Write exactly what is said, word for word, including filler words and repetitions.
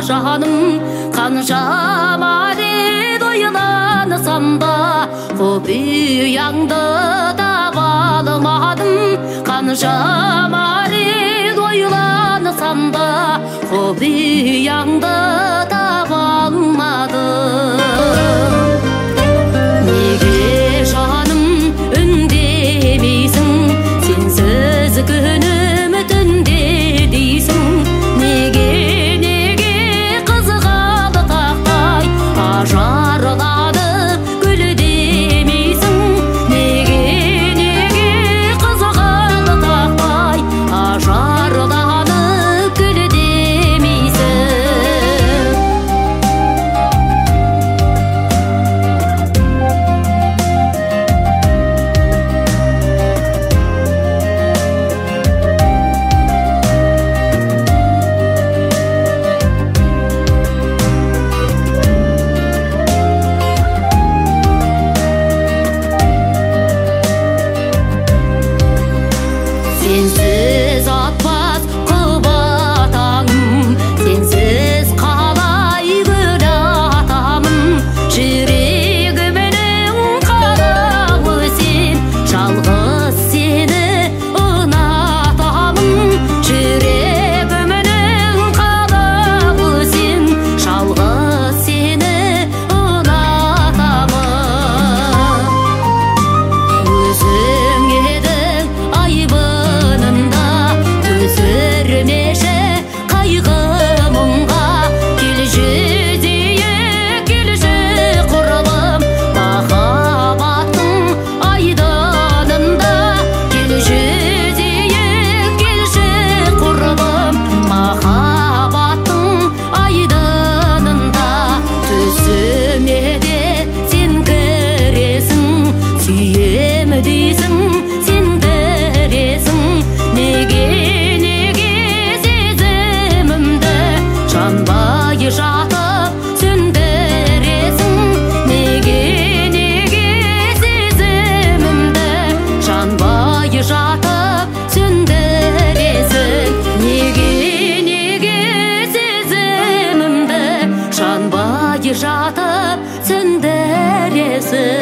жаным қаншама рет ойлансам да құпияңды таба алмадым қаншама рет ойлансам да құпияңды таба алмадым неге жаным үндемейсің сенсіз күнім түнде дейсің неге неге қызғалды тақтай ажарлады гүл демейсің неге неге қызғалды тақтай ажарлады гүл демейсің сенсіз атпас қуат таңым сенсіз қалай гүл атамын жүрегімнің қалауы сен жалғыз сені ұнатамын жүрегімнің қалауы сен жалғыз сені ұнатамын өзің едің айбынымда түсірмеші қайғы мұңға келші дейік келші құрбым махаббаттың айдынында келші дейік келші құрбым махаббаттың айдынында түсіме де сен кіресің сүйем дейсің сендіресің неге неге сезімімді жанбай жатып сөндіресің неге неге сезімімді жанбай жатып сөндіресің неге неге сезімімді жанбай жатып сөндіресің